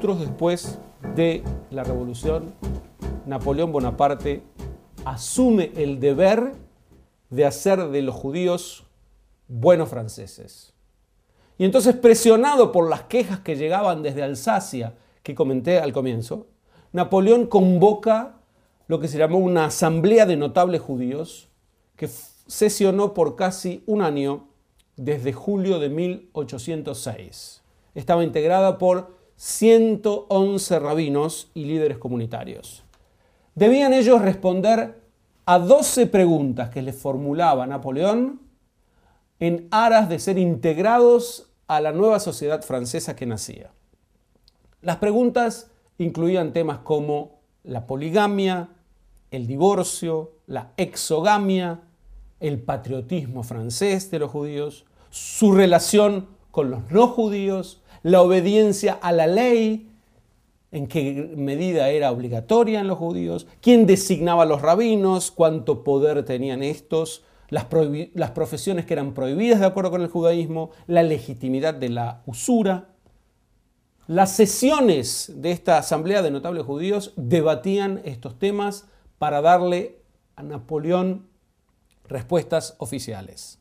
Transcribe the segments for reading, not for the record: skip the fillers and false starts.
lustros después de la Revolución, Napoleón Bonaparte asume el deber de hacer de los judíos buenos franceses. Y entonces, presionado por las quejas que llegaban desde Alsacia, que comenté al comienzo, Napoleón convoca lo que se llamó una asamblea de notables judíos que sesionó por casi un año desde julio de 1806. Estaba integrada por 111 rabinos y líderes comunitarios. Debían ellos responder a 12 preguntas que les formulaba Napoleón en aras de ser integrados a la nueva sociedad francesa que nacía. Las preguntas incluían temas como la poligamia, el divorcio, la exogamia, el patriotismo francés de los judíos, su relación con los no judíos, la obediencia a la ley, en qué medida era obligatoria en los judíos, quién designaba a los rabinos, cuánto poder tenían estos, las profesiones que eran prohibidas de acuerdo con el judaísmo, la legitimidad de la usura. Las sesiones de esta asamblea de notables judíos debatían estos temas para darle a Napoleón respuestas oficiales.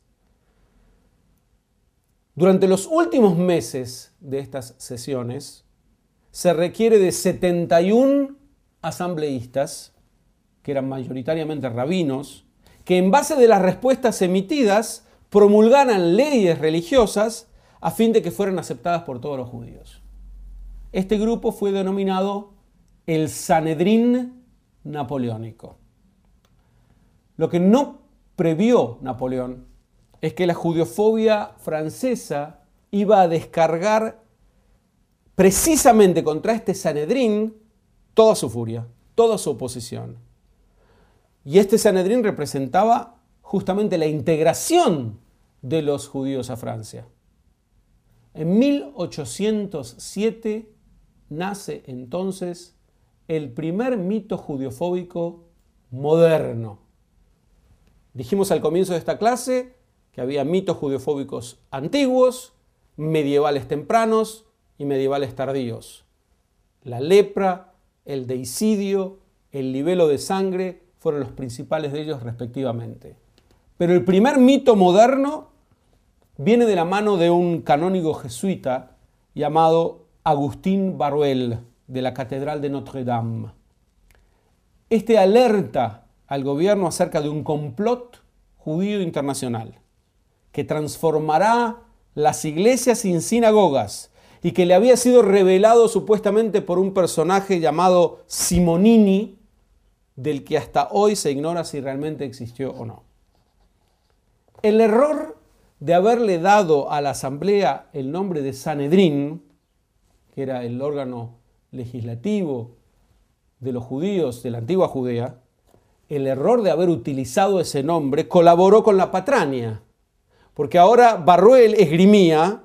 Durante los últimos meses de estas sesiones se requiere de 71 asambleístas, que eran mayoritariamente rabinos, que en base de las respuestas emitidas promulgaran leyes religiosas a fin de que fueran aceptadas por todos los judíos. Este grupo fue denominado el Sanedrín napoleónico. Lo que no previó Napoleón es que la judeofobia francesa iba a descargar precisamente contra este Sanedrín toda su furia, toda su oposición. Y este Sanedrín representaba justamente la integración de los judíos a Francia. En 1807 nace entonces el primer mito judeofóbico moderno. Dijimos al comienzo de esta clase que había mitos judeofóbicos antiguos, medievales tempranos y medievales tardíos. La lepra, el deicidio, el libelo de sangre fueron los principales de ellos respectivamente. Pero el primer mito moderno viene de la mano de un canónigo jesuita llamado Agustín Barruel, de la Catedral de Notre Dame. Este alerta al gobierno acerca de un complot judío internacional que transformará las iglesias en sinagogas y que le había sido revelado supuestamente por un personaje llamado Simonini, del que hasta hoy se ignora si realmente existió o no. El error de haberle dado a la asamblea el nombre de Sanedrín, que era el órgano legislativo de los judíos de la antigua Judea, el error de haber utilizado ese nombre colaboró con la patraña, porque ahora Barruel esgrimía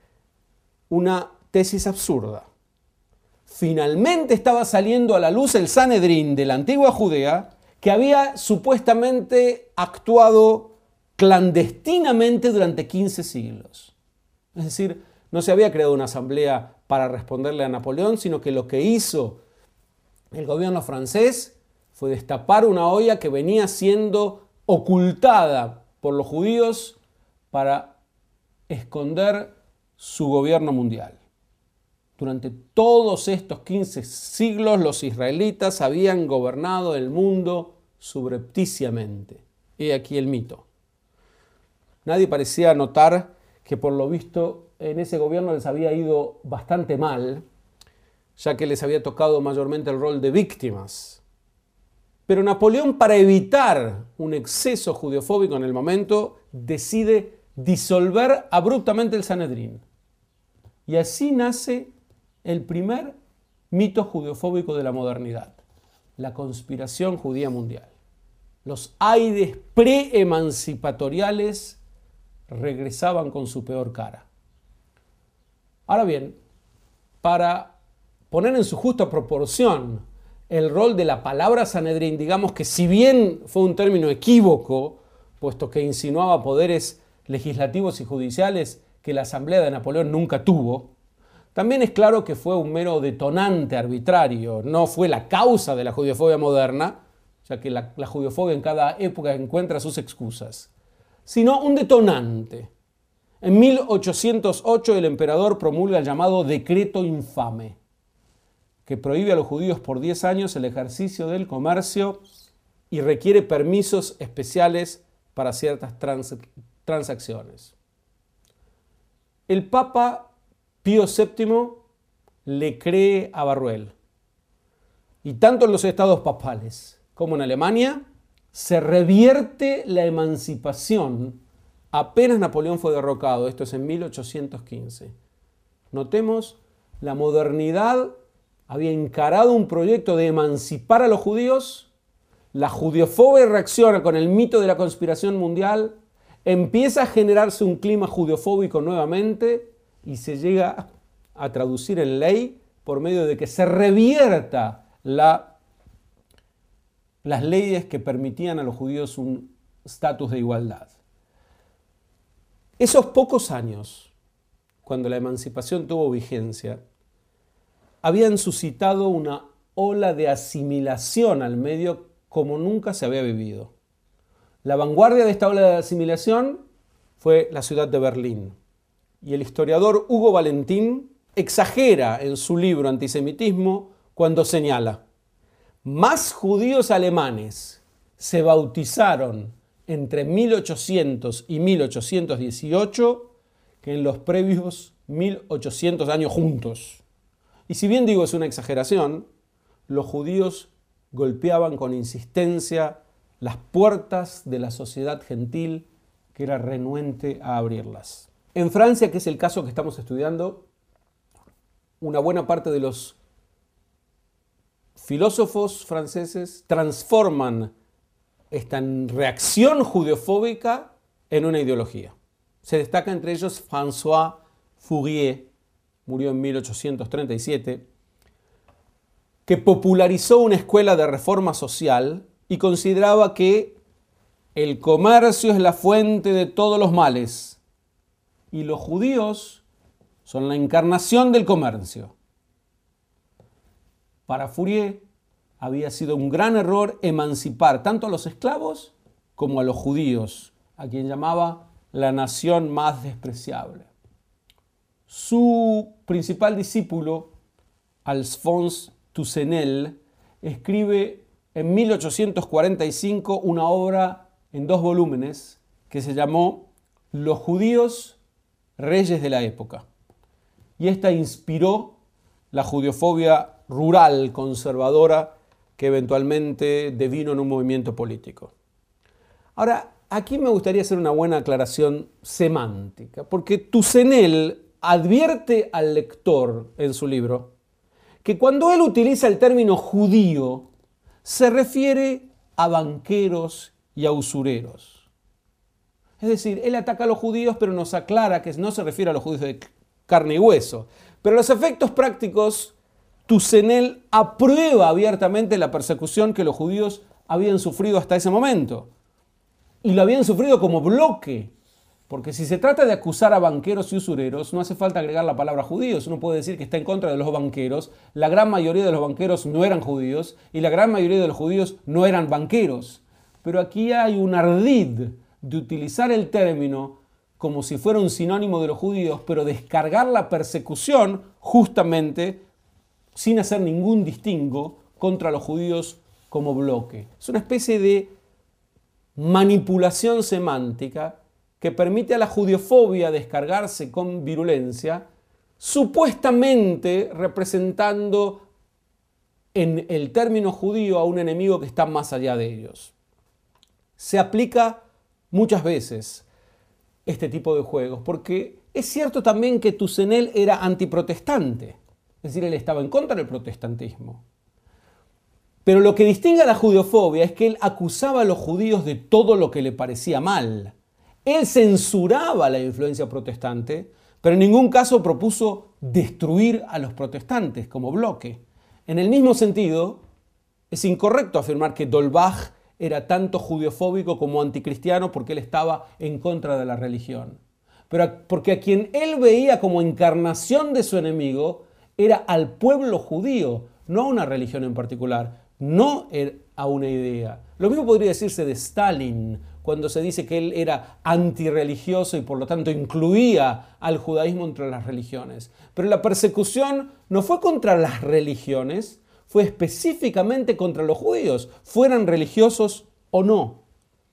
una tesis absurda. Finalmente estaba saliendo a la luz el Sanedrín de la antigua Judea, que había supuestamente actuado clandestinamente durante 15 siglos. Es decir, no se había creado una asamblea para responderle a Napoleón, sino que lo que hizo el gobierno francés fue destapar una olla que venía siendo ocultada por los judíos para esconder su gobierno mundial. Durante todos estos 15 siglos los israelitas habían gobernado el mundo subrepticiamente. He aquí el mito. Nadie parecía notar que por lo visto en ese gobierno les había ido bastante mal, ya que les había tocado mayormente el rol de víctimas. Pero Napoleón, para evitar un exceso judeofóbico en el momento, decide disolver abruptamente el Sanedrín. Y así nace el primer mito judeofóbico de la modernidad, la conspiración judía mundial. Los aires pre-emancipatoriales regresaban con su peor cara. Ahora bien, para poner en su justa proporción el rol de la palabra Sanedrín, digamos que si bien fue un término equívoco, puesto que insinuaba poderes legislativos y judiciales que la Asamblea de Napoleón nunca tuvo, También es claro que fue un mero detonante arbitrario, no fue la causa de la judeofobia moderna, ya que la judeofobia en cada época encuentra sus excusas, sino un detonante. En 1808 el emperador promulga el llamado Decreto Infame, que prohíbe a los judíos por 10 años el ejercicio del comercio y requiere permisos especiales para ciertas transacciones. El Papa Pío VII le cree a Barruel. Y tanto en los estados papales como en Alemania se revierte la emancipación apenas Napoleón fue derrocado. Esto es en 1815. Notemos, la modernidad había encarado un proyecto de emancipar a los judíos. La judeofobia reacciona con el mito de la conspiración mundial. Empieza a generarse un clima judeofóbico nuevamente y se llega a traducir en ley por medio de que se revierta las leyes que permitían a los judíos un estatus de igualdad. Esos pocos años, cuando la emancipación tuvo vigencia, habían suscitado una ola de asimilación al medio como nunca se había vivido. La vanguardia de esta ola de asimilación fue la ciudad de Berlín. Y el historiador Hugo Valentín exagera en su libro Antisemitismo cuando señala: más judíos alemanes se bautizaron entre 1800 y 1818 que en los previos 1800 años juntos. Y si bien digo es una exageración, los judíos golpeaban con insistencia las puertas de la sociedad gentil que era renuente a abrirlas. En Francia, que es el caso que estamos estudiando, una buena parte de los filósofos franceses transforman esta reacción judeofóbica en una ideología. Se destaca entre ellos François Fourier, murió en 1837, que popularizó una escuela de reforma social y consideraba que el comercio es la fuente de todos los males y los judíos son la encarnación del comercio. Para Fourier había sido un gran error emancipar tanto a los esclavos como a los judíos, a quien llamaba la nación más despreciable. Su principal discípulo, Alphonse Toussenel, escribe en 1845 una obra en 2 volúmenes que se llamó Los judíos, reyes de la época. Y esta inspiró la judeofobia rural conservadora que eventualmente devino en un movimiento político. Ahora, aquí me gustaría hacer una buena aclaración semántica, porque Toussenel advierte al lector en su libro que cuando él utiliza el término judío se refiere a banqueros y a usureros. Es decir, él ataca a los judíos, pero nos aclara que no se refiere a los judíos de carne y hueso. Pero a los efectos prácticos, Toussenel aprueba abiertamente la persecución que los judíos habían sufrido hasta ese momento. Y lo habían sufrido como bloque. Porque si se trata de acusar a banqueros y usureros, no hace falta agregar la palabra judíos. Uno puede decir que está en contra de los banqueros. La gran mayoría de los banqueros no eran judíos y la gran mayoría de los judíos no eran banqueros. Pero aquí hay un ardid de utilizar el término como si fuera un sinónimo de los judíos, pero descargar la persecución justamente sin hacer ningún distingo contra los judíos como bloque. Es una especie de manipulación semántica que permite a la judeofobia descargarse con virulencia, supuestamente representando en el término judío a un enemigo que está más allá de ellos. Se aplica muchas veces este tipo de juegos, porque es cierto también que Toussenel era antiprotestante, es decir, él estaba en contra del protestantismo. Pero lo que distingue a la judeofobia es que él acusaba a los judíos de todo lo que le parecía mal. Él censuraba la influencia protestante, pero en ningún caso propuso destruir a los protestantes como bloque. En el mismo sentido, es incorrecto afirmar que d'Holbach era tanto judeofóbico como anticristiano porque él estaba en contra de la religión. pero porque a quien él veía como encarnación de su enemigo era al pueblo judío, no a una religión en particular, no a una idea. Lo mismo podría decirse de Stalin, cuando se dice que él era antirreligioso y por lo tanto incluía al judaísmo entre las religiones. Pero la persecución no fue contra las religiones, fue específicamente contra los judíos, fueran religiosos o no.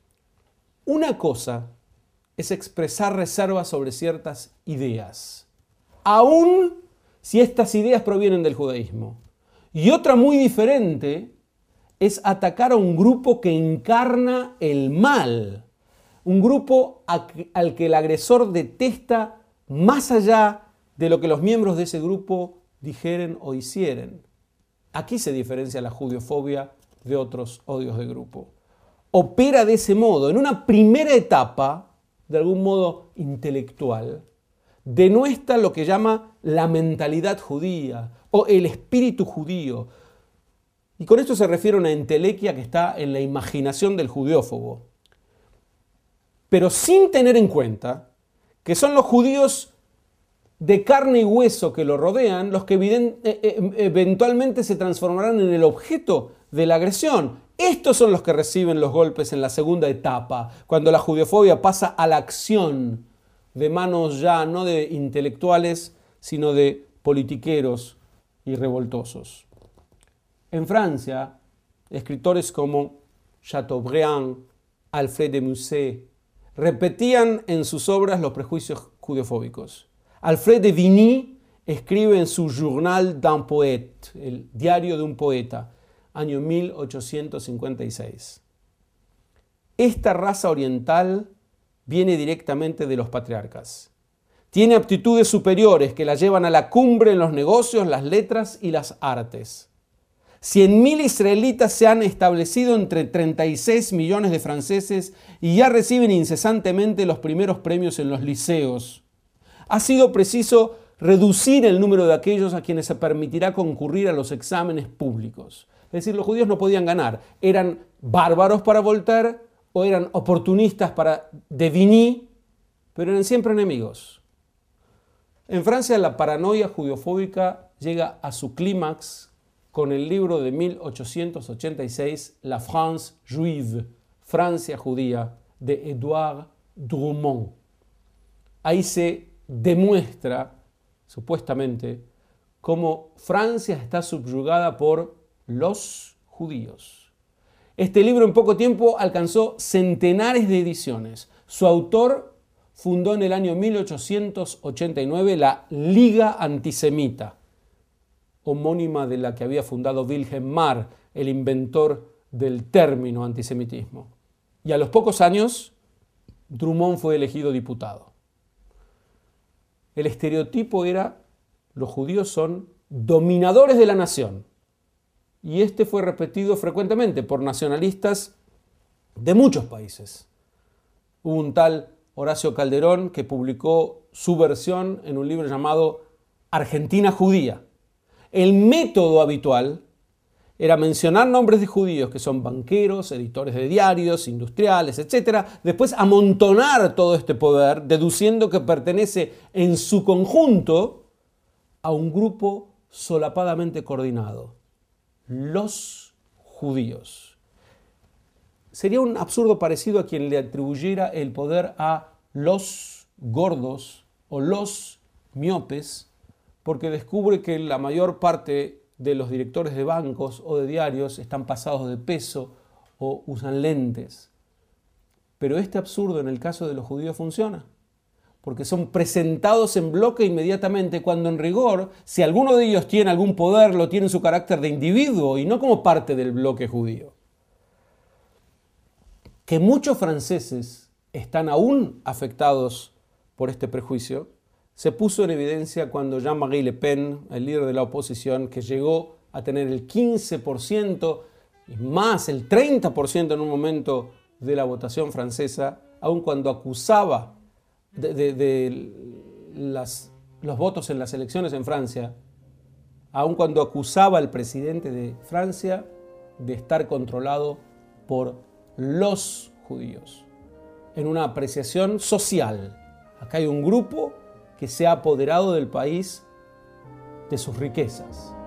Una cosa es expresar reservas sobre ciertas ideas, aun si estas ideas provienen del judaísmo. Y otra muy diferente es atacar a un grupo que encarna el mal, un grupo al que el agresor detesta más allá de lo que los miembros de ese grupo dijeren o hicieren. Aquí se diferencia la judiofobia de otros odios de grupo. Opera de ese modo, en una primera etapa, de algún modo intelectual, denuestra lo que llama la mentalidad judía o el espíritu judío. Y con esto se refiere a una entelequia que está en la imaginación del judeófobo. Pero sin tener en cuenta que son los judíos de carne y hueso que lo rodean los que eventualmente se transformarán en el objeto de la agresión. Estos son los que reciben los golpes en la segunda etapa, cuando la judeofobia pasa a la acción de manos ya no de intelectuales, sino de politiqueros y revoltosos. En Francia, escritores como Chateaubriand, Alfred de Musset, repetían en sus obras los prejuicios judeofóbicos. Alfred de Vigny escribe en su Journal d'un poète, el diario de un poeta, año 1856. Esta raza oriental viene directamente de los patriarcas. Tiene aptitudes superiores que la llevan a la cumbre en los negocios, las letras y las artes. 100.000 israelitas se han establecido entre 36 millones de franceses y ya reciben incesantemente los primeros premios en los liceos. Ha sido preciso reducir el número de aquellos a quienes se permitirá concurrir a los exámenes públicos. Es decir, los judíos no podían ganar. Eran bárbaros para Voltaire o eran oportunistas para de Vigny, pero eran siempre enemigos. En Francia la paranoia judeofóbica llega a su clímax con el libro de 1886, La France juive, Francia judía, de Édouard Drumont. Ahí se demuestra, supuestamente, cómo Francia está subyugada por los judíos. Este libro en poco tiempo alcanzó centenares de ediciones. Su autor fundó en el año 1889 la Liga Antisemita, homónima de la que había fundado Wilhelm Marr, el inventor del término antisemitismo. Y a los pocos años, Drummond fue elegido diputado. El estereotipo era: los judíos son dominadores de la nación. Y este fue repetido frecuentemente por nacionalistas de muchos países. Hubo un tal Horacio Calderón que publicó su versión en un libro llamado Argentina Judía. El método habitual era mencionar nombres de judíos que son banqueros, editores de diarios, industriales, etc. Después amontonar todo este poder, deduciendo que pertenece en su conjunto a un grupo solapadamente coordinado: los judíos. Sería un absurdo parecido a quien le atribuyera el poder a los gordos o los miopes, porque descubre que la mayor parte de los directores de bancos o de diarios están pasados de peso o usan lentes. Pero este absurdo en el caso de los judíos funciona, porque son presentados en bloque inmediatamente, cuando en rigor, si alguno de ellos tiene algún poder, lo tiene en su carácter de individuo y no como parte del bloque judío. Que muchos franceses están aún afectados por este prejuicio se puso en evidencia cuando Jean-Marie Le Pen, el líder de la oposición, que llegó a tener el 15% y más el 30% en un momento de la votación francesa, aun cuando acusaba los votos en las elecciones en Francia, aun cuando acusaba al presidente de Francia de estar controlado por los judíos, en una apreciación social. Acá hay un grupo que se ha apoderado del país, de sus riquezas.